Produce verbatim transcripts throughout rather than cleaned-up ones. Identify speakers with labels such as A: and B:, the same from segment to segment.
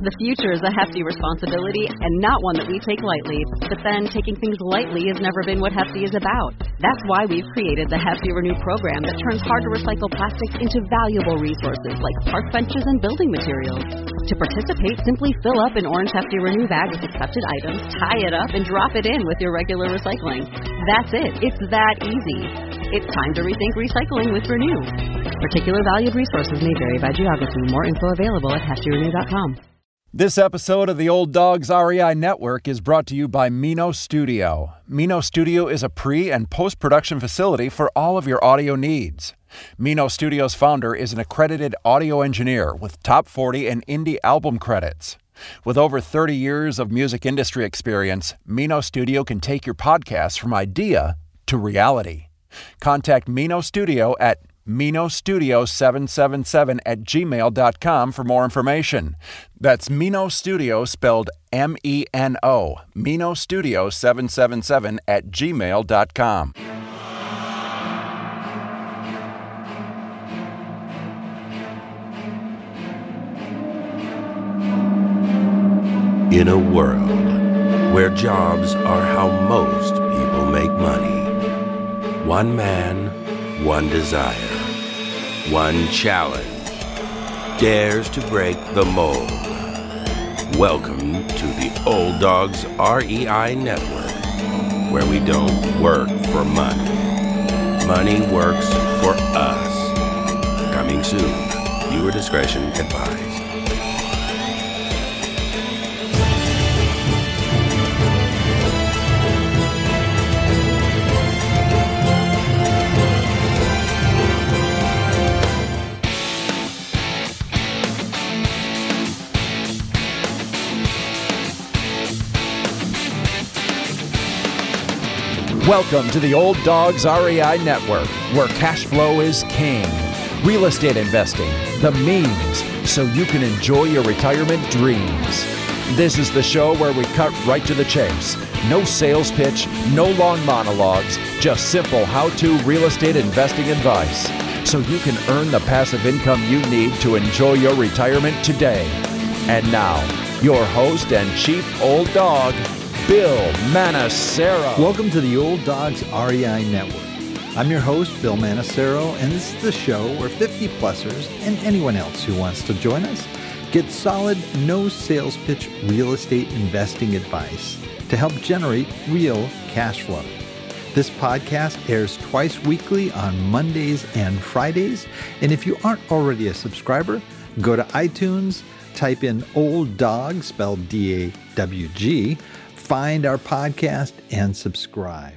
A: The future is a hefty responsibility and not one that we take lightly. But then, taking things lightly has never been what Hefty is about. That's why we've created the Hefty Renew program that turns hard-to-recycle plastics into valuable resources like park benches and building materials. To participate, simply fill up an orange Hefty Renew bag with accepted items, tie it up, and drop it in with your regular recycling. That's it. It's that easy. It's time to rethink recycling with Renew. Particular valued resources may vary by geography. More info available at hefty renew dot com.
B: This episode of the Old Dogs R E I Network is brought to you by Mino Studio. Mino Studio is a pre- and post-production facility for all of your audio needs. Mino Studio's founder is an accredited audio engineer with top forty and indie album credits. With over thirty years of music industry experience, Mino Studio can take your podcast from idea to reality. Contact Mino Studio at Mino Studio seven seven seven at gmail dot com for more information. That's Mino Studio spelled M E N O, Mino Studio seven seven seven at gmail dot com.
C: In a world where jobs are how most people make money, one man, one desire, one challenge dares to break the mold. Welcome to the Old Dogs R E I Network, where we don't work for money. Money works for us. Coming soon. Viewer discretion advised.
B: Welcome to the Old Dogs R E I Network, where cash flow is king. Real estate investing, the means, so you can enjoy your retirement dreams. This is the show where we cut right to the chase. No sales pitch, no long monologues, just simple how-to real estate investing advice, so you can earn the passive income you need to enjoy your retirement today. And now, your host and chief old dog, Bill Manassero.
D: Welcome to the Old Dogs R E I Network. I'm your host, Bill Manassero, and this is the show where fifty-plussers and anyone else who wants to join us get solid, no sales pitch real estate investing advice to help generate real cash flow. This podcast airs twice weekly on Mondays and Fridays, and if you aren't already a subscriber, go to iTunes, type in Old Dog, spelled D A W G, find our podcast and subscribe.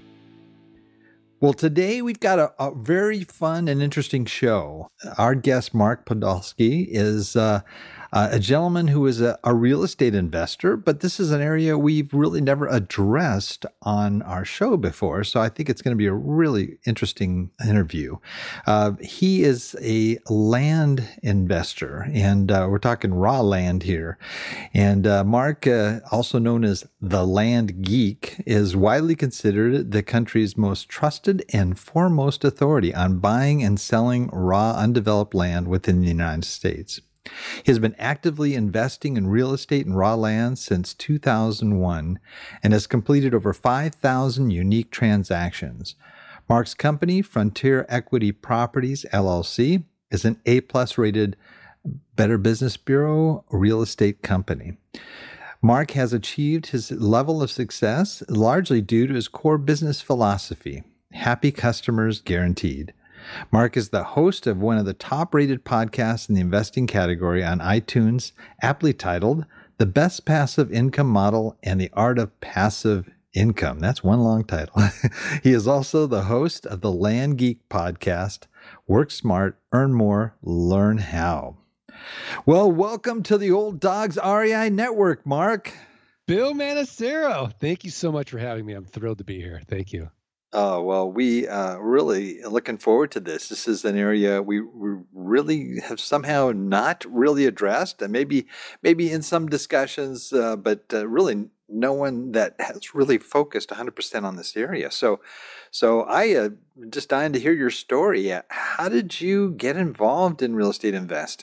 D: Well, today we've got a, a very fun and interesting show. Our guest, Mark Podolsky, is uh, uh, a gentleman who is a, a real estate investor, but this is an area we've really never addressed on our show before, so I think it's going to be a really interesting interview. Uh, he is a land investor, and uh, we're talking raw land here. And uh, Mark, uh, also known as the Land Geek, is widely considered the country's most trusted and foremost authority on buying and selling raw, undeveloped land within the United States. He has been actively investing in real estate and raw land since two thousand one and has completed over five thousand unique transactions. Mark's company, Frontier Equity Properties, L L C, is an A-plus rated Better Business Bureau real estate company. Mark has achieved his level of success largely due to his core business philosophy: happy customers guaranteed. Mark is the host of one of the top-rated podcasts in the investing category on iTunes, aptly titled The Best Passive Income Model and the Art of Passive Income. That's one long title. He is also the host of the Land Geek podcast, Work Smart, Earn More, Learn How. Well, welcome to the Old Dogs R E I Network, Mark.
E: Bill Manassero, thank you so much for having me. I'm thrilled to be here. Thank you.
D: Oh, well, we uh, really looking forward to this. This is an area we, we really have somehow not really addressed, and maybe maybe in some discussions, uh, but uh, really no one that has really focused one hundred percent on this area. So, so I uh, just dying to hear your story. How did you get involved in real estate investing?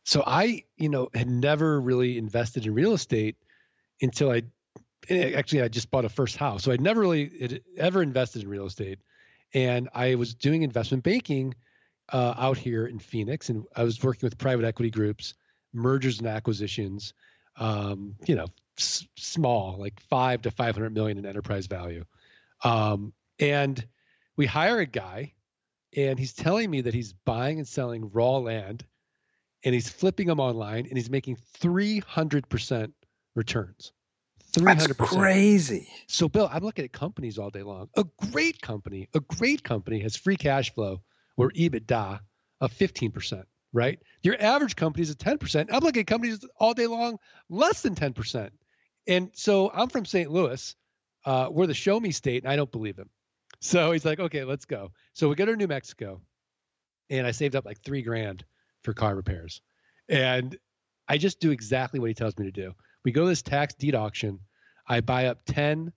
E: So I, you know, had never really invested in real estate until I, actually I just bought a first house. So I'd never really had ever invested in real estate. And I was doing investment banking uh, out here in Phoenix. And I was working with private equity groups, mergers and acquisitions, um, you know, s- small, like five to five hundred million in enterprise value. Um, and we hire a guy and he's telling me that he's buying and selling raw land and he's flipping them online and he's making three hundred percent returns. three hundred percent.
D: That's crazy.
E: So Bill, I'm looking at companies all day long. A great company, a great company has free cash flow or EBITDA of fifteen percent, right? Your average company is at ten percent. I'm looking at companies all day long, less than ten percent. And so I'm from Saint Louis. Uh, we're the show me state, and I don't believe him. So he's like, okay, let's go. So we go to New Mexico, and I saved up like three grand for car repairs. And I just do exactly what he tells me to do. We go to this tax deed auction. I buy up ten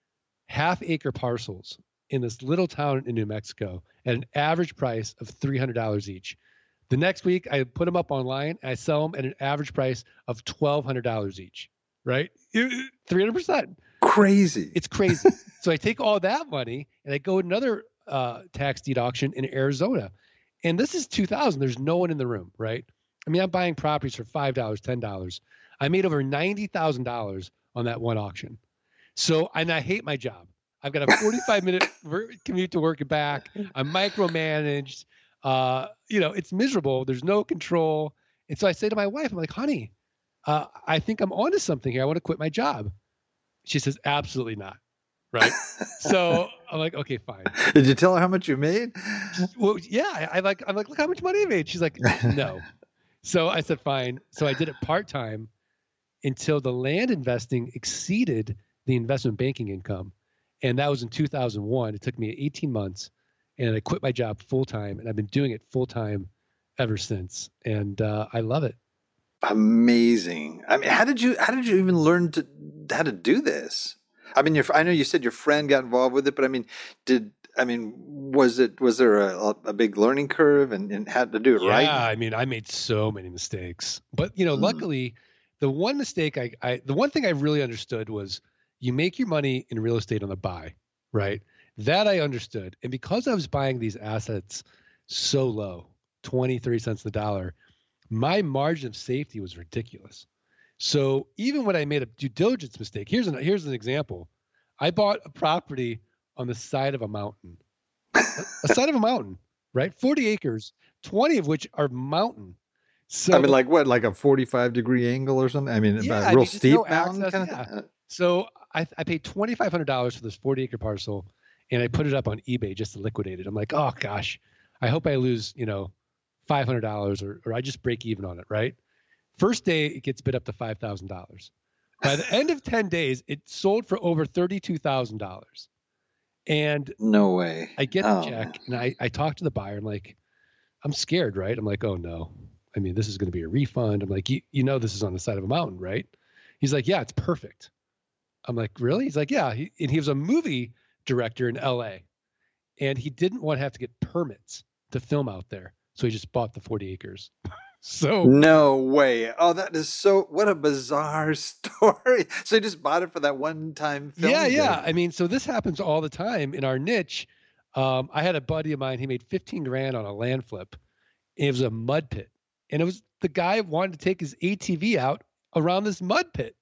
E: half acre parcels in this little town in New Mexico at an average price of three hundred dollars each. The next week, I put them up online. And I sell them at an average price of twelve hundred dollars each, right? three hundred percent.
D: Crazy.
E: It's crazy. So I take all that money and I go to another uh, tax deed auction in Arizona. And this is two thousand. There's no one in the room, right? I mean, I'm buying properties for five dollars, ten dollars. I made over ninety thousand dollars on that one auction. So, and I hate my job. I've got a forty-five minute commute to work and back. I'm micromanaged. Uh, you know, it's miserable. There's no control. And so I say to my wife, I'm like, honey, uh, I think I'm onto something here. I want to quit my job. She says, absolutely not. Right. So I'm like, okay, fine.
D: Did you tell her how much you made?
E: Well, yeah. I, I like, I'm like, look how much money I made. She's like, no. So I said, fine. So I did it part-time until the land investing exceeded the investment banking income. And that was in two thousand one. It took me eighteen months and I quit my job full-time and I've been doing it full-time ever since. And uh, I love it.
D: Amazing. I mean, how did you, how did you even learn to, how to do this? I mean, your, I know you said your friend got involved with it, but I mean, did, I mean, was it, was there a, a big learning curve and, and had to do it
E: yeah,
D: right?
E: Yeah. I mean, I made so many mistakes, but you know, mm. luckily the one mistake I, I, the one thing I really understood was you make your money in real estate on the buy, right? That I understood. And because I was buying these assets so low, twenty, thirty cents the dollar, my margin of safety was ridiculous. So even when I made a due diligence mistake, here's an, here's an example. I bought a property on the side of a mountain, a, a side of a mountain, right? forty acres, twenty of which are mountain. So
D: I mean, like what, like a forty-five degree angle or something? I mean,
E: yeah,
D: a real
E: I mean,
D: steep
E: no
D: mountain
E: access,
D: kind
E: yeah.
D: of.
E: So I, I paid twenty-five hundred dollars for this forty acre parcel and I put it up on eBay just to liquidate it. I'm like, oh gosh, I hope I lose, you know, five hundred dollars or, or I just break even on it, right? First day, it gets bid up to five thousand dollars. By the end of ten days, it sold for over thirty-two thousand dollars. And
D: no way.
E: I get
D: oh.
E: the check and I, I talk to the buyer. I'm like, I'm scared, right? I'm like, oh no. I mean, this is going to be a refund. I'm like, you, you know, this is on the side of a mountain, right? He's like, yeah, it's perfect. I'm like, really? He's like, yeah. He, and he was a movie director in L A and he didn't want to have to get permits to film out there. So he just bought the forty acres. So
D: no way. Oh, that is so, what a bizarre story. So he just bought it for that one time film.
E: Yeah.
D: Day.
E: Yeah. I mean, so this happens all the time in our niche. Um, I had a buddy of mine, he made fifteen grand on a land flip. And it was a mud pit. And it was the guy wanted to take his A T V out around this mud pit.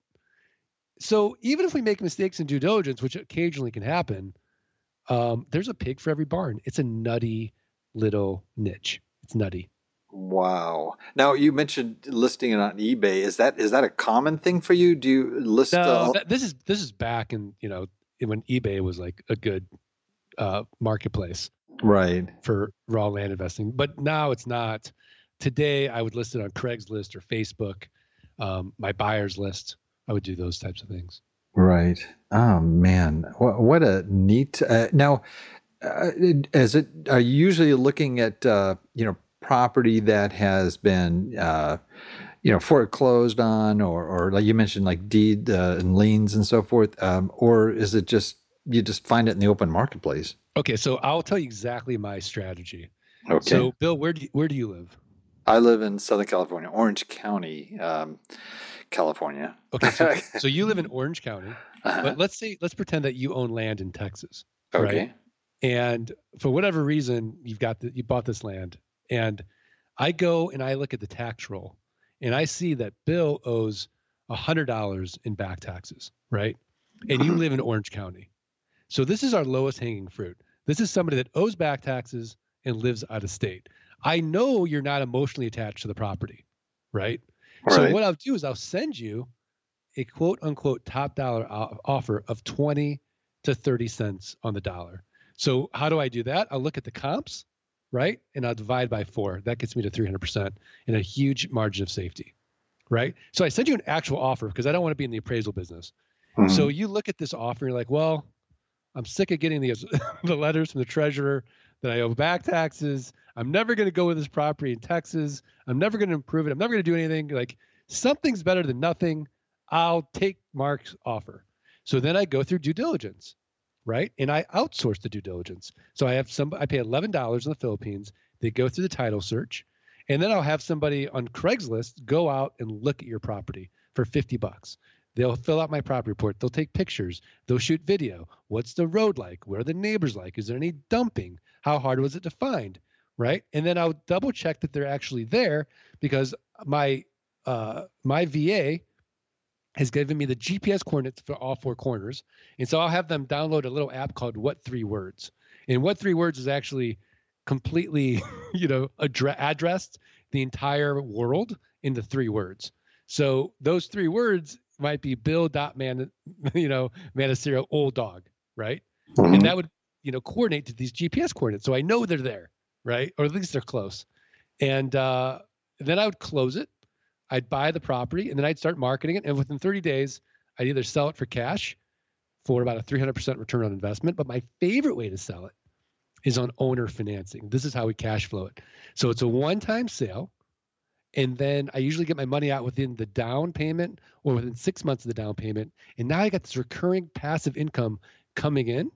E: So even if we make mistakes in due diligence, which occasionally can happen, um, there's a pig for every barn. It's a nutty little niche. It's nutty.
D: Wow. Now you mentioned listing it on eBay. Is that is that a common thing for you? Do you list?
E: No,
D: uh,
E: that, this is this is back in, you know, when eBay was like a good uh, marketplace,
D: right,
E: for raw land investing. But now it's not. Today I would list it on Craigslist or Facebook, um, my buyers list. I would do those types of things.
D: Right. Oh man, what, what a neat. Uh, now, uh, is it? Are you usually looking at uh, you know? property that has been, uh, you know, foreclosed on, or, or like you mentioned, like deed uh, and liens and so forth, um, or is it just you just find it in the open marketplace?
E: Okay, so I'll tell you exactly my strategy.
D: Okay.
E: So, Bill, where do you, where do you live?
D: I live in Southern California, Orange County, um, California.
E: Okay, so, so you live in Orange County,
D: Uh-huh.
E: but let's say let's pretend that you own land in Texas,
D: Okay.
E: right? And for whatever reason, you've got the, you bought this land, and I go and I look at the tax roll, and I see that Bill owes a hundred dollars in back taxes, right? And you live in Orange County, so this is our lowest hanging fruit. This is somebody that owes back taxes and lives out of state. I know you're not emotionally attached to the property, right?
D: Right.
E: So what I'll do is I'll send you a quote unquote top dollar o- offer of twenty to thirty cents on the dollar. So how do I do that? I'll look at the comps, right? And I'll divide by four. That gets me to three hundred percent and a huge margin of safety, right? So I send you an actual offer because I don't want to be in the appraisal business.
D: Mhm.
E: So you look at this offer and you're like, well, I'm sick of getting the, the letters from the treasurer that I owe back taxes. I'm never going to go with this property in Texas. I'm never going to improve it. I'm never going to do anything. Like, something's better than nothing. I'll take Mark's offer. So then I go through due diligence, right? And I outsource the due diligence. So I have some, I pay eleven dollars in the Philippines. They go through the title search. And then I'll have somebody on Craigslist go out and look at your property for fifty bucks. They'll fill out my property report. They'll take pictures. They'll shoot video. What's the road like? What are the neighbors like? Is there any dumping? How hard was it to find? Right? And then I'll double check that they're actually there, because my uh, my V A has given me the G P S coordinates for all four corners. And so I'll have them download a little app called What Three Words. And What Three Words is actually completely, you know, addre- addressed the entire world into three words. So those three words might be Bill dot man, you know, Manacero, old dog, right?
D: Mhm.
E: And that would, you know, coordinate to these G P S coordinates. So I know they're there, right? Or at least they're close. And uh, then I would close it. I'd buy the property, and then I'd start marketing it. And within thirty days, I'd either sell it for cash for about a three hundred percent return on investment. But my favorite way to sell it is on owner financing. This is how we cash flow it. So it's a one-time sale. And then I usually get my money out within the down payment or within six months of the down payment. And now I got this recurring passive income coming in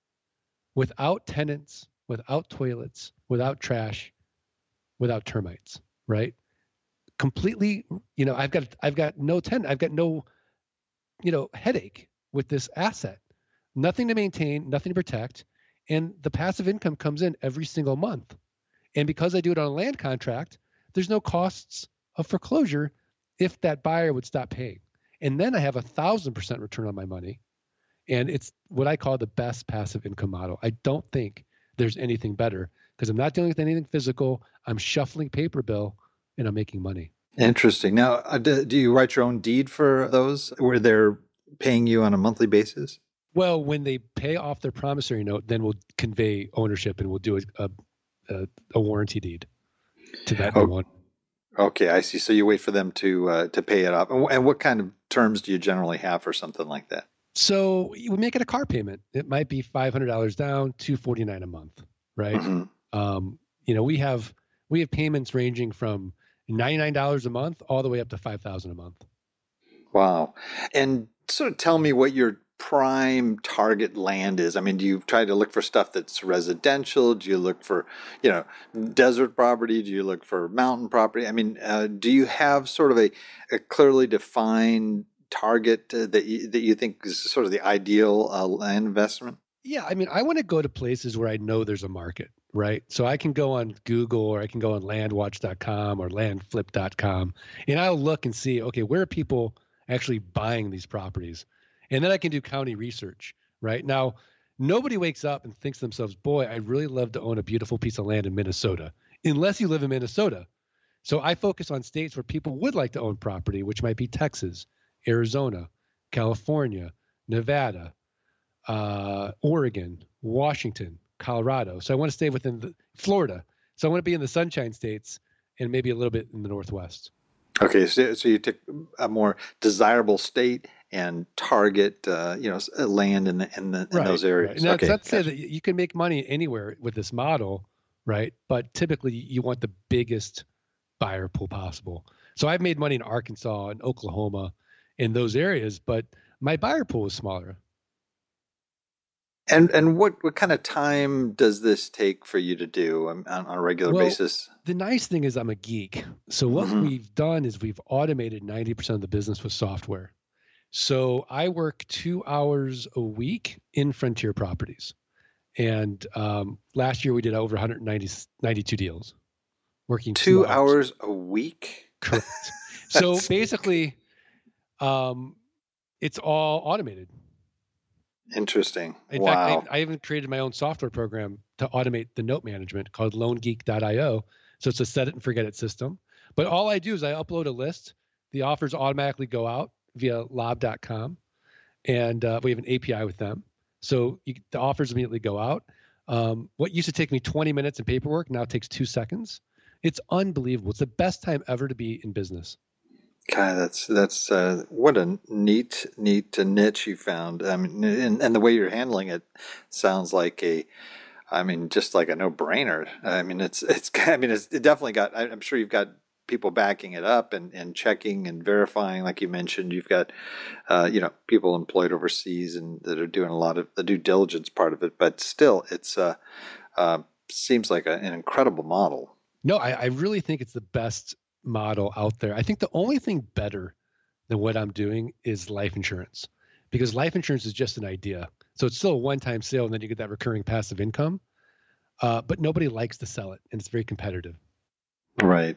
E: without tenants, without toilets, without trash, without termites, right? Completely, you know, I've got, I've got no tenant, I've got no, you know, headache with this asset. Nothing to maintain, nothing to protect. And the passive income comes in every single month. And because I do it on a land contract, there's no costs of foreclosure if that buyer would stop paying. And then I have a thousand percent return on my money. And it's what I call the best passive income model. I don't think there's anything better, because I'm not dealing with anything physical. I'm shuffling paper bill and I'm making money.
D: Interesting. Now, uh, do, do you write your own deed for those where they're paying you on a monthly basis?
E: Well, when they pay off their promissory note, then we'll convey ownership and we'll do a, a, a warranty deed to that
D: Oh.
E: one.
D: Okay, I see. So you wait for them to uh, to pay it off. And, and what kind of terms do you generally have for something like that?
E: So we make it a car payment. It might be five hundred dollars down, two hundred forty-nine dollars a month, right?
D: Mhm.
E: Um, you know, we have we have payments ranging from ninety-nine dollars a month all the way up to five thousand dollars a month.
D: Wow. And sort of tell me what your prime target land is. I mean, do you try to look for stuff that's residential? Do you look for, you know, desert property? Do you look for mountain property? I mean, uh, do you have sort of a, a clearly defined target uh, that you, that you think is sort of the ideal uh, land investment?
E: Yeah, I mean, I want to go to places where I know there's a market, right? So I can go on Google or I can go on land watch dot com or land flip dot com, and I'll look and see, okay, where are people actually buying these properties? And then I can do county research, right? Now, nobody wakes up and thinks to themselves, boy, I'd really love to own a beautiful piece of land in Minnesota, unless you live in Minnesota. So I focus on states where people would like to own property, which might be Texas, Arizona, California, Nevada, uh, Oregon, Washington, Colorado. So I want to stay within the, Florida. So I want to be in the Sunshine States and maybe a little bit in the Northwest.
D: Okay, so, so you take a more desirable state and target, uh, you know, land in the, in, the, in
E: Right,
D: those
E: right.
D: areas.
E: And that's
D: Okay,
E: not to say
D: gotcha.
E: that you can make money anywhere with this model, right? But typically you want the biggest buyer pool possible. So I've made money in Arkansas and Oklahoma in those areas, but my buyer pool is smaller.
D: And and what, what kind of time does this take for you to do on, on a regular
E: Well,
D: basis?
E: The nice thing is I'm a geek. So what
D: Mhm.
E: we've done is we've automated ninety percent of the business with software. So I work two hours a week in Frontier Properties. And um, last year we did over one hundred ninety, ninety-two deals, working
D: Two
E: two hours.
D: hours a week?
E: Correct. So
D: That's-
E: basically, um, it's all automated.
D: Interesting.
E: In
D: Wow.
E: fact, I, I even created my own software program to automate the note management called loan geek dot io. So it's a set it and forget it system. But all I do is I upload a list. The offers automatically go out via lob dot com. And uh, we have an A P I with them. So you, the offers immediately go out. Um, what used to take me twenty minutes in paperwork now takes two seconds. It's unbelievable. It's the best time ever to be in business.
D: God, that's that's uh, what a neat, neat niche you found. I mean, and, and the way you're handling it sounds like a, I mean, just like a no-brainer. I mean, it's it's. I mean, it's it definitely got. I'm sure you've got people backing it up and, and checking and verifying, like you mentioned. You've got, uh, you know, people employed overseas and that are doing a lot of the due diligence part of it. But still, it's uh, uh seems like a, an incredible model.
E: No, I, I really think it's the best model out there. I think the only thing better than what I'm doing is life insurance, because life insurance is just an idea. So it's still a one-time sale, and then you get that recurring passive income. Uh, but nobody likes to sell it, and it's very competitive.
D: Right.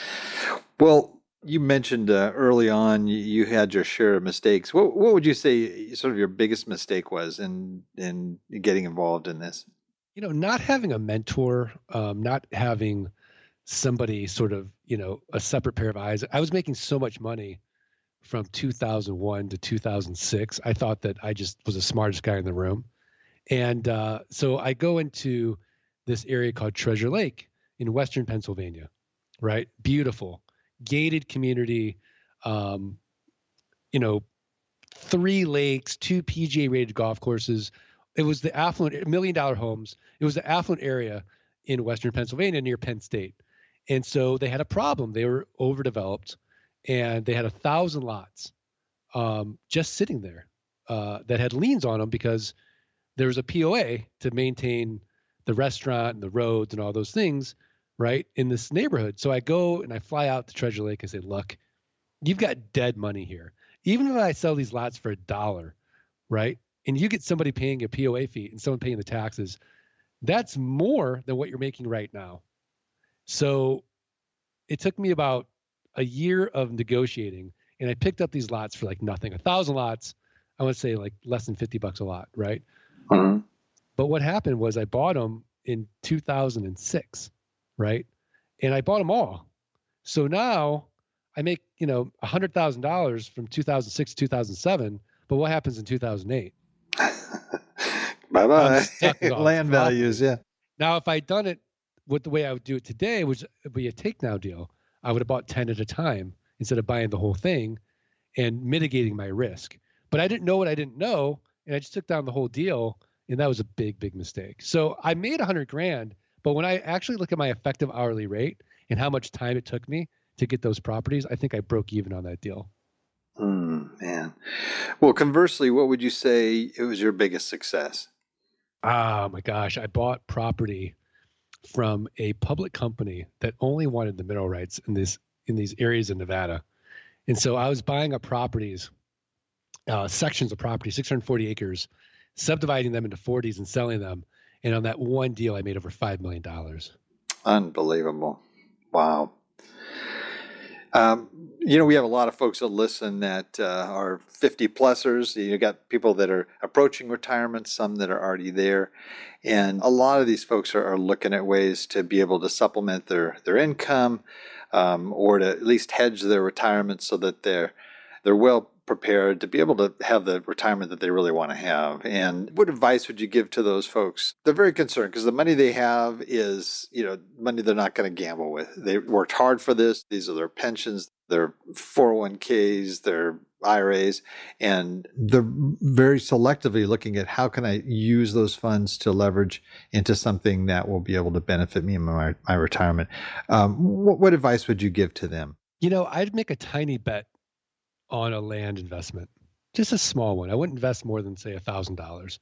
D: Well, you mentioned uh, early on you, you had your share of mistakes. What what would you say sort of your biggest mistake was in in getting involved in this?
E: You know, not having a mentor, um, not having somebody sort of, you know, a separate pair of eyes. I was making so much money from two thousand one to two thousand six. I thought that I just was the smartest guy in the room. And uh, so I go into this area called Treasure Lake in Western Pennsylvania, right? Beautiful, gated community, um, you know, three lakes, two P G A rated golf courses. It was the affluent, million dollar homes. It was the affluent area in Western Pennsylvania near Penn State. And so they had a problem. They were overdeveloped, and they had a thousand lots um, just sitting there uh, that had liens on them because there was a P O A to maintain the restaurant and the roads and all those things, right, in this neighborhood. So I go and I fly out to Treasure Lake and say, look, you've got dead money here. Even if I sell these lots for a dollar, right, and you get somebody paying a P O A fee and someone paying the taxes, that's more than what you're making right now. So it took me about a year of negotiating, and I picked up these lots for like nothing. A thousand lots, I would say like less than fifty bucks a lot, right?
D: Mm-hmm.
E: But what happened was I bought them in two thousand six, right? And I bought them all. So now I make, you know, one hundred thousand dollars from two thousand six to two thousand seven, but what happens in two thousand eight?
D: Bye-bye.
E: property.
D: Land values, yeah.
E: Now, if I'd done it with the way I would do it today, which would be a take now deal, I would have bought ten at a time instead of buying the whole thing and mitigating my risk. But I didn't know what I didn't know, and I just took down the whole deal, and that was a big, big mistake. So I made a hundred grand, but when I actually look at my effective hourly rate and how much time it took me to get those properties, I think I broke even on that deal.
D: Mm, man. Well, conversely, what would you say it was your biggest success?
E: Oh my gosh, I bought property from a public company that only wanted the mineral rights in this in these areas in Nevada. And so I was buying up properties, uh, sections of property, six hundred forty acres, subdividing them into forties and selling them. And on that one deal, I made over five million dollars.
D: Unbelievable. Wow. Um, you know, we have a lot of folks that listen that uh, are fifty plusers. You got people that are approaching retirement, some that are already there. And a lot of these folks are, are looking at ways to be able to supplement their, their income um, or to at least hedge their retirement so that they're they're well prepared to be able to have the retirement that they really want to have. And what advice would you give to those folks? They're very concerned because the money they have is, you know, money they're not going to gamble with. They worked hard for this. These are their pensions, their four oh one k's, their I R As, and they're very selectively looking at how can I use those funds to leverage into something that will be able to benefit me in my, my retirement. Um, what, what advice would you give to them?
E: You know, I'd make a tiny bet on a land investment, just a small one. I wouldn't invest more than, say, one thousand dollars.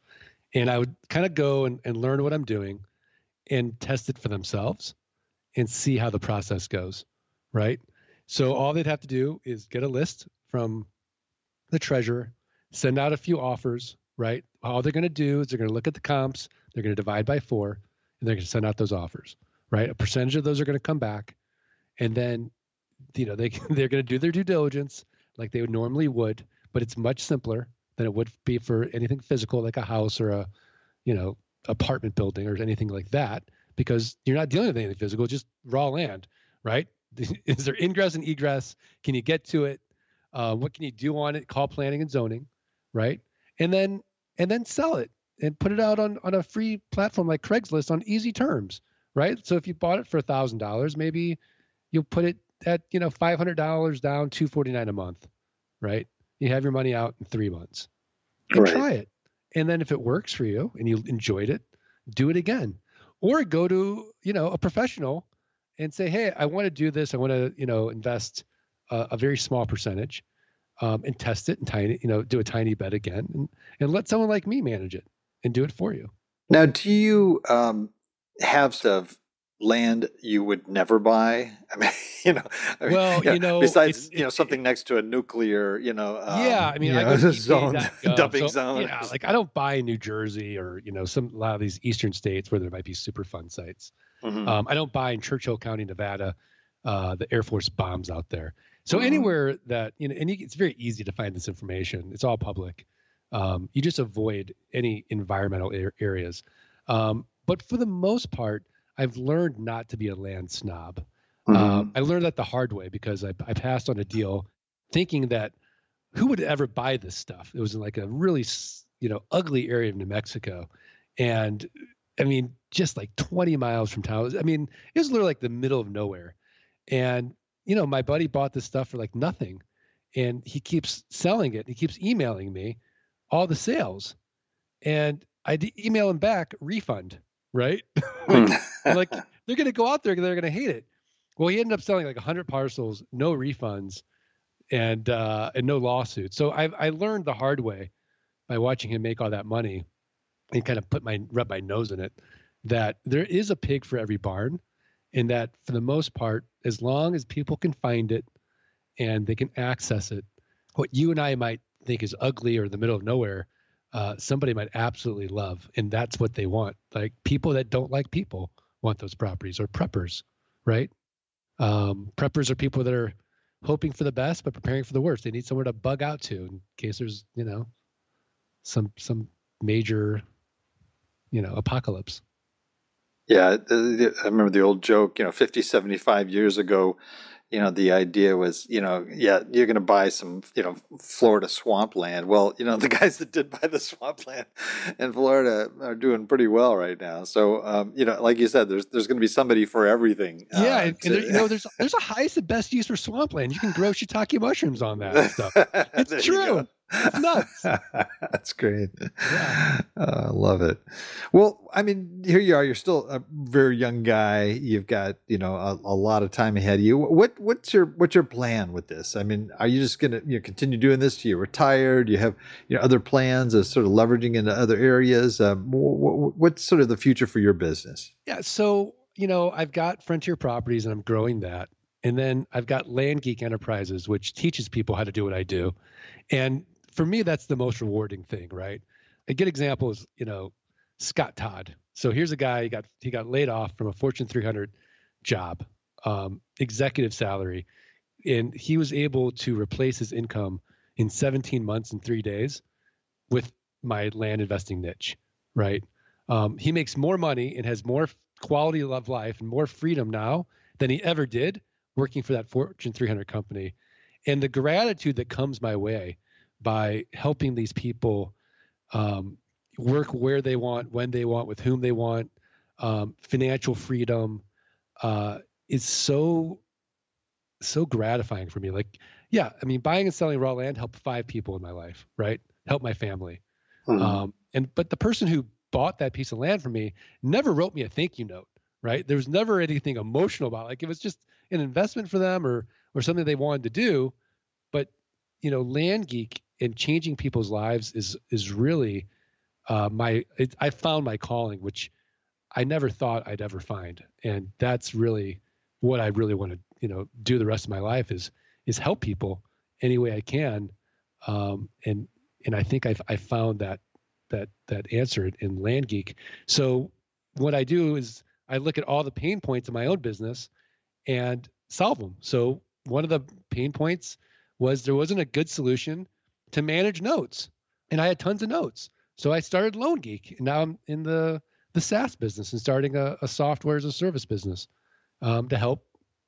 E: And I would kind of go and, and learn what I'm doing and test it for themselves and see how the process goes, right? So all they'd have to do is get a list from the treasurer, send out a few offers, right? All they're going to do is they're going to look at the comps, they're going to divide by four, and they're going to send out those offers, right? A percentage of those are going to come back, and then, you know, they they're going to do their due diligence like they would normally would, but it's much simpler than it would be for anything physical like a house or a, you know, apartment building or anything like that, because you're not dealing with anything physical, just raw land, right? Is there ingress and egress? Can you get to it? Uh, what can you do on it? Call planning and zoning, right? And then and then sell it and put it out on, on a free platform like Craigslist on easy terms, right? So if you bought it for a thousand dollars, maybe you'll put it at, you know, five hundred dollars down, two forty-nine a month, right? You have your money out in three months. And
D: Right.
E: try it. And then if it works for you and you enjoyed it, do it again. Or go to, you know, a professional and say, hey, I want to do this. I want to, you know, invest a, a very small percentage um, and test it and tiny, you know, do a tiny bet again and, and let someone like me manage it and do it for you.
D: Now, do you um, have stuff land you would never buy? I mean, you know, I mean,
E: Well, you know,
D: besides
E: it's-
D: you know
E: it-
D: something next to a nuclear, you know, um,
E: yeah, I mean,
D: you
E: I
D: know,
E: go to
D: zone,
E: E P A dot gov,
D: dumping
E: so,
D: zone.
E: Yeah, like I don't buy in New Jersey or, you know, some a lot of these eastern states where there might be super fun sites.
D: Mhm.
E: Um, I don't buy in Churchill County, Nevada. Uh, the Air Force bombs out there. So
D: Mhm.
E: anywhere that, you know, and you, it's very easy to find this information. It's all public. Um, you just avoid any environmental ar- areas. Um, but for the most part, I've learned not to be a land snob.
D: Mhm.
E: Um, I learned that the hard way because I, I passed on a deal thinking that who would ever buy this stuff? It was in like a really, s- you know, ugly area of New Mexico. And I mean, just like twenty miles from town. I mean, it was literally like the middle of nowhere. And, you know, my buddy bought this stuff for like nothing. And he keeps selling it. He keeps emailing me all the sales. And I d- email him back, refund, right? like, I'm like, they're going to go out there and they're going to hate it. Well, he ended up selling like one hundred parcels, no refunds, and uh, and no lawsuits. So I I learned the hard way by watching him make all that money and kind of put my rub my nose in it, that there is a pig for every barn, and that for the most part, as long as people can find it and they can access it, what you and I might think is ugly or in the middle of nowhere, uh, somebody might absolutely love, and that's what they want. Like people that don't like people want those properties, or preppers, right? Um, preppers are people that are hoping for the best but preparing for the worst. They need somewhere to bug out to in case there's, you know, some some major, you know, apocalypse.
D: Yeah, the, the, I remember the old joke, you know, fifty, seventy-five years ago, you know, the idea was, you know, yeah, you're going to buy some, you know, Florida swampland. Well, you know, the guys that did buy the swampland in Florida are doing pretty well right now. So, um, you know, like you said, there's there's going to be somebody for everything.
E: Yeah,
D: uh,
E: and, and
D: to-
E: there, you know, there's there's a highest and best use for swampland. You can grow shiitake mushrooms on that and stuff. It's
D: There you
E: true.
D: go.
E: It's nuts.
D: That's great.
E: Yeah.
D: Uh, I love it. Well, I mean, here you are. You're still a very young guy. You've got, you know, a, a lot of time ahead of you. What what's your what's your plan with this? I mean, are you just going to, you know, continue doing this till you're retired? Do you have, you know, other plans of sort of leveraging into other areas? Um, what, what's sort of the future for your business?
E: Yeah. So, you know, I've got Frontier Properties and I'm growing that. And then I've got Land Geek Enterprises, which teaches people how to do what I do. And for me, that's the most rewarding thing, right? A good example is, you know, Scott Todd. So here's a guy, he got he got laid off from a Fortune three hundred job, um, executive salary. And he was able to replace his income in seventeen months and three days with my land investing niche, right? Um, he makes more money and has more quality of life and more freedom now than he ever did working for that Fortune three hundred company. And the gratitude that comes my way by helping these people um, work where they want, when they want, with whom they want, um, financial freedom uh, is so, so gratifying for me. Like, yeah, I mean, buying and selling raw land helped five people in my life, right? Helped my family.
D: Mhm.
E: Um, and but the person who bought that piece of land from me never wrote me a thank you note, right? There was never anything emotional about it. Like it was just an investment for them or or something they wanted to do. But you know, Land Geek and changing people's lives is is really uh, my it, I found my calling, which I never thought I'd ever find, and that's really what I really want to, you know, do the rest of my life is is help people any way I can, um, and and I think I've I found that that that answer in LandGeek. So what I do is I look at all the pain points in my own business and solve them. So one of the pain points was there wasn't a good solution to manage notes, and I had tons of notes. So I started LoanGeek, and now I'm in the the SaaS business and starting a, a software as a service business um, to help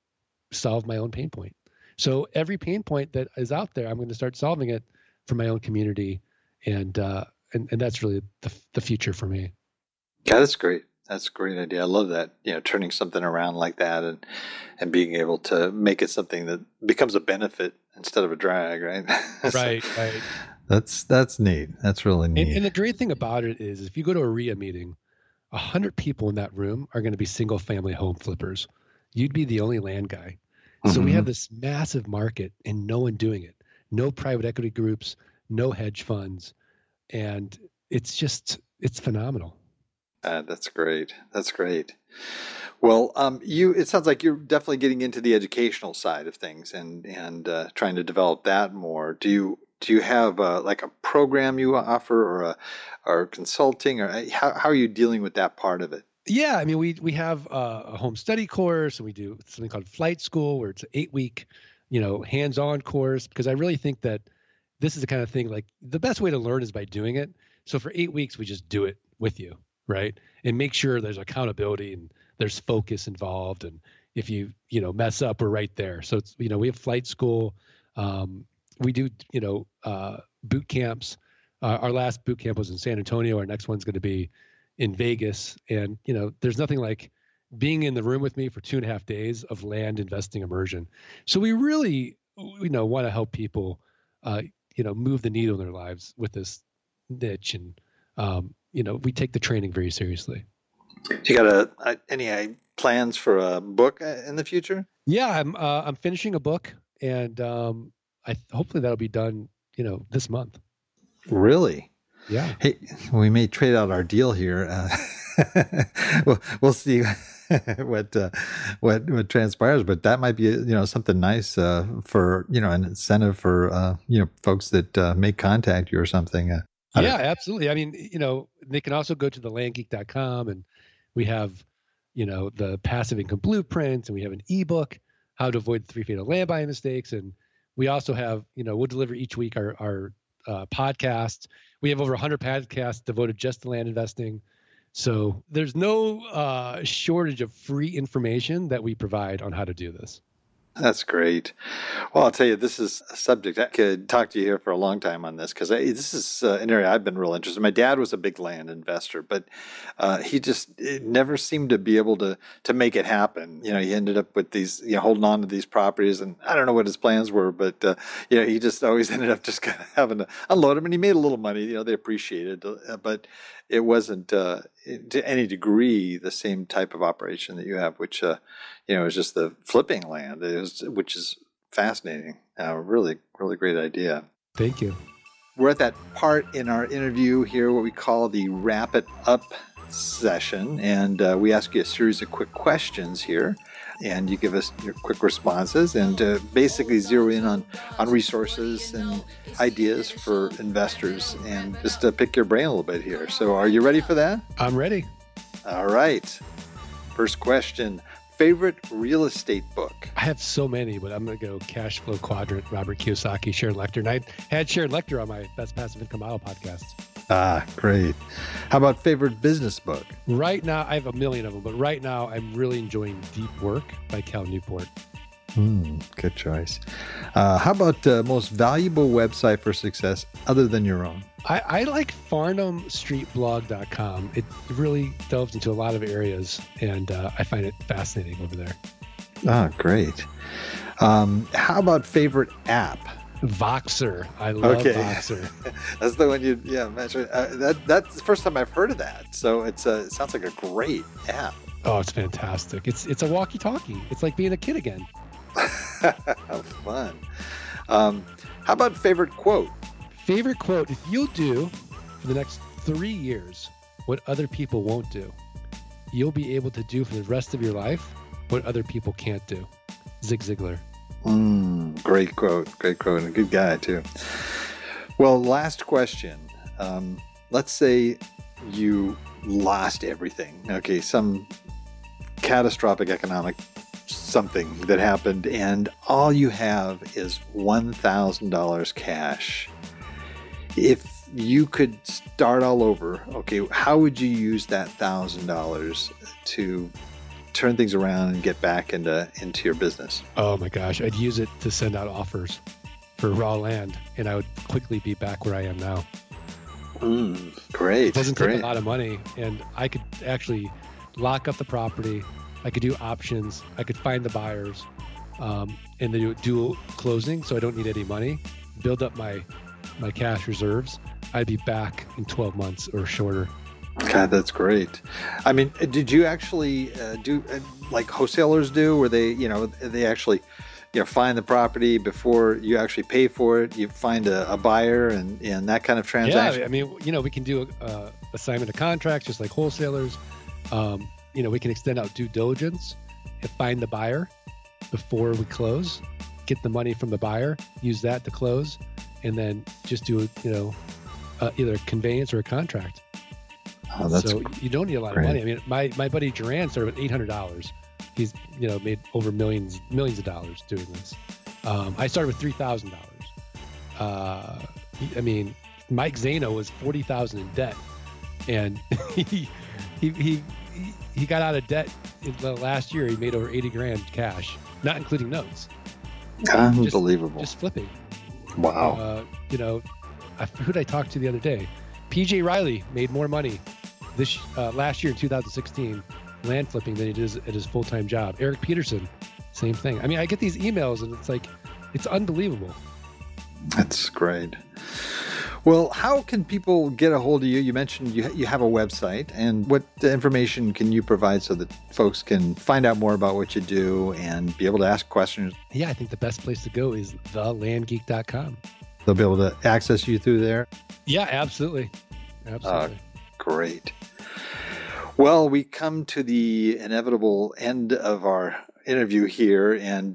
E: solve my own pain point. So every pain point that is out there, I'm going to start solving it for my own community, and uh, and and that's really the the future for me.
D: Yeah, that's great. That's a great idea. I love that. You know, turning something around like that and and being able to make it something that becomes a benefit instead of a drag, right?
E: Right,
D: so,
E: right.
D: That's that's neat. That's really neat.
E: And, and the great thing about it is, if you go to a R I A meeting, a hundred people in that room are going to be single family home flippers. You'd be the only land guy. So mm-hmm. we have this massive market and no one doing it. No private equity groups, no hedge funds, and it's just it's phenomenal.
D: Uh, that's great. That's great. Well, um, you it sounds like you're definitely getting into the educational side of things and and uh, trying to develop that more. Do you do you have uh, like a program you offer or a or consulting, or how how are you dealing with that part of it?
E: Yeah, I mean, we we have a, a home study course, and we do something called Flight School, where it's an eight week, you know, hands-on course. Because I really think that this is the kind of thing, like the best way to learn is by doing it. So for eight weeks, we just do it with you, right? And make sure there's accountability and there's focus involved. And if you you know mess up, we're right there. So it's you know we have Flight School. Um, we do you know uh, boot camps. Uh, our last boot camp was in San Antonio. Our next one's going to be in Vegas. And, you know, there's nothing like being in the room with me for two and a half days of land investing immersion. So we really, you know, want to help people, uh, you know, move the needle in their lives with this niche. And, um, you know, we take the training very seriously.
D: You got a, a, any plans for a book in the future?
E: Yeah, I'm, uh, I'm finishing a book, and um, I hopefully that'll be done, you know, this month.
D: Really?
E: Yeah.
D: Hey, we may trade out our deal here. Uh, we'll, we'll see what uh, what what transpires, but that might be you know something nice uh, for you know an incentive for uh, you know folks that uh, may contact you or something. Uh,
E: yeah, absolutely. I mean, you know, they can also go to the land geek dot com, and we have you know the passive income blueprint, and we have an ebook, how to avoid the three fatal land buying mistakes, and we also have you know we'll deliver each week our our uh, podcast. We have over one hundred podcasts devoted just to land investing. So there's no uh, shortage of free information that we provide on how to do this.
D: That's great. Well, I'll tell you, this is a subject I could talk to you here for a long time on this, because this is uh, an area I've been real interested in. My dad was a big land investor, but uh, he just never seemed to be able to to make it happen. You know, he ended up with these, you know, holding on to these properties, and I don't know what his plans were, but uh, you know, he just always ended up just kind of having to unload them, and he made a little money. You know, they appreciated it, uh, but it wasn't uh, to any degree the same type of operation that you have, which uh, you know is just the flipping land, it was, which is fascinating. Uh, really, really great idea.
E: Thank you.
D: We're at that part in our interview here, what we call the wrap it up session, and uh, we ask you a series of quick questions here, and you give us your quick responses, and uh, basically zero in on, on resources and ideas for investors, and just to pick your brain a little bit here. So are you ready for that?
E: I'm ready.
D: All right. First question, favorite real estate book?
E: I have so many, but I'm going to go Cash Flow Quadrant, Robert Kiyosaki, Sharon Lechter. And I had Sharon Lechter on my Best Passive Income Model podcast.
D: Ah, great. How about favorite business book?
E: Right now, I have a million of them, but right now I'm really enjoying Deep Work by Cal Newport.
D: Hmm, good choice. Uh, how about uh, most valuable website for success other than your own?
E: I, I like farnham street blog dot com. It really delves into a lot of areas, and uh, I find it fascinating over there.
D: Ah, great. Um, how about favorite app?
E: Voxer. I love okay. Voxer.
D: That's the one you, yeah, mentioned. Uh, that, that's the first time I've heard of that. So it's a, it sounds like a great app.
E: Oh, it's fantastic. It's it's a walkie-talkie. It's like being a kid again.
D: How fun. Um, how about favorite quote?
E: Favorite quote, if you'll do for the next three years, what other people won't do, you'll be able to do for the rest of your life what other people can't do. Zig Ziglar.
D: Mm, great quote. Great quote. And a good guy, too. Well, last question. Um, let's say you lost everything. Okay, some catastrophic economic something that happened, and all you have is one thousand dollars cash. If you could start all over, okay, how would you use that one thousand dollars to turn things around and get back into into your business?
E: Oh my gosh, I'd use it to send out offers for raw land, and I would quickly be back where I am now.
D: Mm, great.
E: It doesn't
D: great.
E: take a lot of money, and I could actually lock up the property. I could do options. I could find the buyers, um, and then do dual closing, so I don't need any money. Build up my my cash reserves. I'd be back in twelve months or shorter.
D: God, that's great. I mean, did you actually uh, do uh, like wholesalers do, where they, you know, they actually, you know, find the property before you actually pay for it? You find a, a buyer and, and that kind of transaction?
E: Yeah, I mean, you know, we can do a, uh, assignment of contracts just like wholesalers. Um, you know, we can extend out due diligence and find the buyer before we close, get the money from the buyer, use that to close, and then just do, you know, uh, either a conveyance or a contract.
D: Oh, that's
E: so you don't need a lot
D: great.
E: of money. I mean, my, my buddy Duran started with eight hundred dollars. He's, you know, made over millions, millions of dollars doing this. Um, I started with three thousand dollars. Uh, I mean, Mike Zano was forty thousand in debt, and he, he, he, he got out of debt in the last year. He made over eighty grand cash, not including notes.
D: Unbelievable.
E: Just, just flipping.
D: Wow.
E: Uh, you know, I, who did I talk to the other day? P J Riley made more money this uh, last year in two thousand sixteen land flipping than he does at his full-time job. Eric Peterson, same thing. I mean, I get these emails and it's like, it's unbelievable.
D: That's great. Well, how can people get a hold of you? You mentioned you you have a website, and what information can you provide so that folks can find out more about what you do and be able to ask questions?
E: Yeah, I think the best place to go is the land geek dot com.
D: They'll be able to access you through there?
E: Yeah, absolutely. Absolutely.
D: Uh, great. Well, we come to the inevitable end of our interview here, and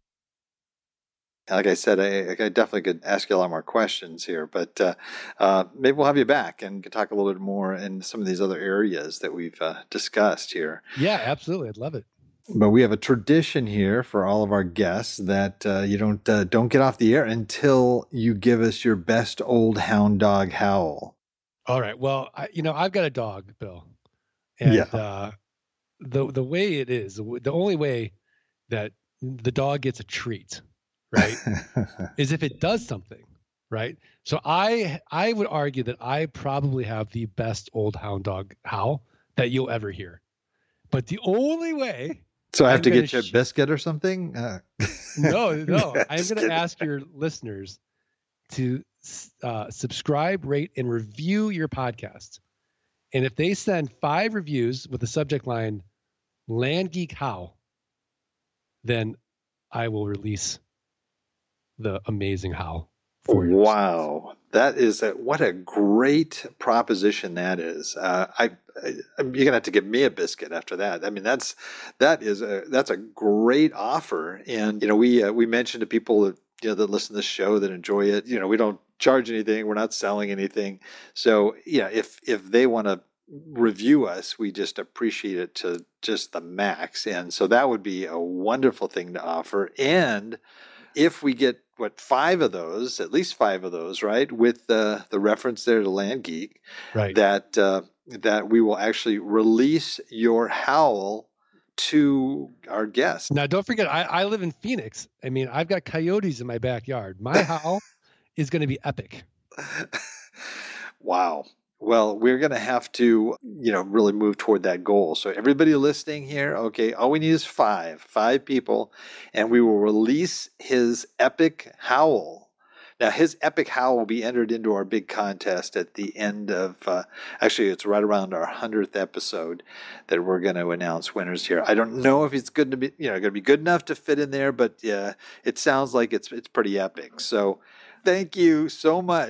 D: like I said, I, I definitely could ask you a lot more questions here, but uh, uh, maybe we'll have you back and can talk a little bit more in some of these other areas that we've uh, discussed here.
E: Yeah, absolutely. I'd love it.
D: But we have a tradition here for all of our guests that uh, you don't uh, don't get off the air until you give us your best old hound dog howl.
E: All right. Well, I, you know, I've got a dog, Bill, and
D: Yeah.
E: uh, the the way it is, the only way that the dog gets a treat, right, is if it does something, right? So I I would argue that I probably have the best old hound dog howl that you'll ever hear. But the only way
D: So I have
E: I'm
D: to
E: gonna
D: get you a
E: sh-
D: biscuit or something? Uh,
E: no, no, I'm
D: Just
E: going
D: kidding.
E: to ask your listeners to uh, subscribe, rate, and review your podcast. And if they send five reviews with the subject line "Land Geek Howl," then I will release the amazing howl for you.
D: Wow, that is a, what a great proposition that is. Uh, I, I you're gonna have to give me a biscuit after that. I mean, that's that is a that's a great offer. And you know, we uh, we mentioned to people that you know that listen to the show that enjoy it. You know, we don't charge anything. We're not selling anything. So yeah, if if they want to review us, we just appreciate it to just the max. And so that would be a wonderful thing to offer. And if we get what five of those, at least five of those, right, with the the reference there to Land Geek,
E: Right.
D: that uh, that we will actually release your howl to our guests.
E: Now, don't forget, I, I live in Phoenix. I mean, I've got coyotes in my backyard. My howl is going to be epic.
D: Wow. Well, we're going to have to, you know, really move toward that goal. So everybody listening here, okay, all we need is five, five people, and we will release his epic howl. Now, his epic howl will be entered into our big contest at the end of, uh, actually, it's right around our hundredth episode that we're going to announce winners here. I don't know if it's good to be, you know, going to be good enough to fit in there, but uh, it sounds like it's it's pretty epic. So thank you so much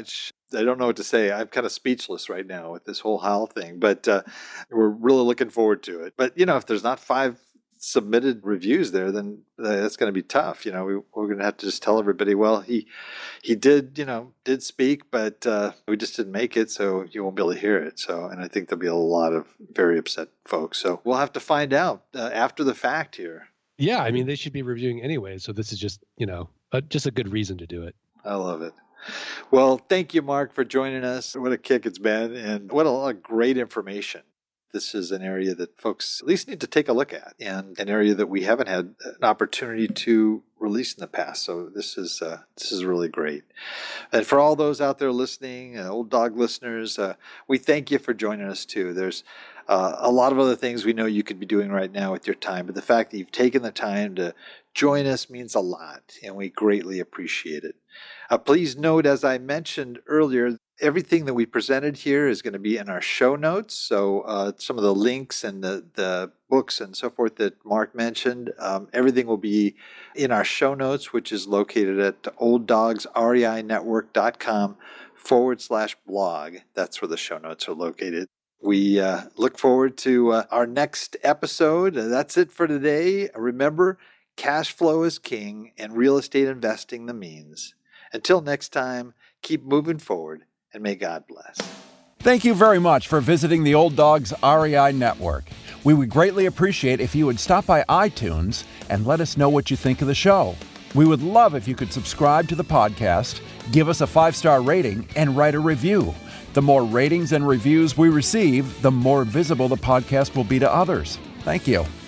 D: I don't know what to say. I'm kind of speechless right now with this whole Howl thing, but uh, we're really looking forward to it. But, you know, if there's not five submitted reviews there, then uh, that's going to be tough. You know, we, we're going to have to just tell everybody, well, he he did, you know, did speak, but uh, we just didn't make it, so you won't be able to hear it. So, and I think there'll be a lot of very upset folks. So we'll have to find out uh, after the fact here.
E: Yeah, I mean, they should be reviewing anyway, so this is just, you know, a, just a good reason to do it.
D: I love it. Well, thank you, Mark, for joining us. What a kick it's been, and what a lot of great information. This is an area that folks at least need to take a look at, and an area that we haven't had an opportunity to release in the past. So this is uh, this is really great. And for all those out there listening, uh, Old Dog listeners, uh, we thank you for joining us too. There's uh, a lot of other things we know you could be doing right now with your time, but the fact that you've taken the time to join us means a lot, and we greatly appreciate it. Uh, please note, as I mentioned earlier, everything that we presented here is going to be in our show notes. So uh, some of the links and the, the books and so forth that Mark mentioned, um, everything will be in our show notes, which is located at olddogsreinetwork.com forward slash blog. That's where the show notes are located. We uh, look forward to uh, our next episode. That's it for today. Remember, cash flow is king and real estate investing the means. Until next time, keep moving forward, and may God bless.
B: Thank you very much for visiting the Old Dogs R E I Network. We would greatly appreciate if you would stop by iTunes and let us know what you think of the show. We would love if you could subscribe to the podcast, give us a five-star rating, and write a review. The more ratings and reviews we receive, the more visible the podcast will be to others. Thank you.